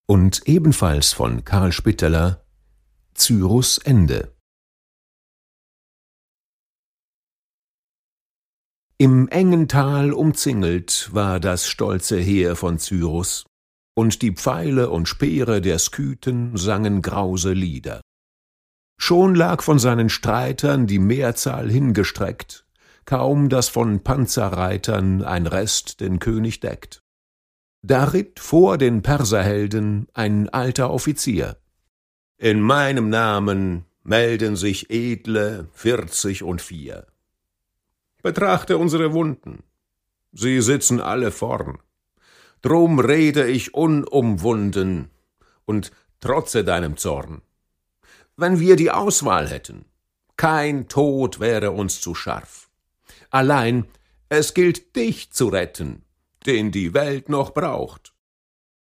und ebenfalls von Karl Spitteler, Cyrus Ende. Im engen Tal umzingelt war das stolze Heer von Cyrus, und die Pfeile und Speere der Skythen sangen grause Lieder. Schon lag von seinen Streitern die Mehrzahl hingestreckt, kaum dass von Panzerreitern ein Rest den König deckt. Da ritt vor den Perserhelden ein alter Offizier. »In meinem Namen melden sich Edle 40 und 4. Betrachte unsere Wunden, sie sitzen alle vorn. Drum rede ich unumwunden und trotze deinem Zorn. Wenn wir die Auswahl hätten, kein Tod wäre uns zu scharf. Allein, es gilt dich zu retten, den die Welt noch braucht.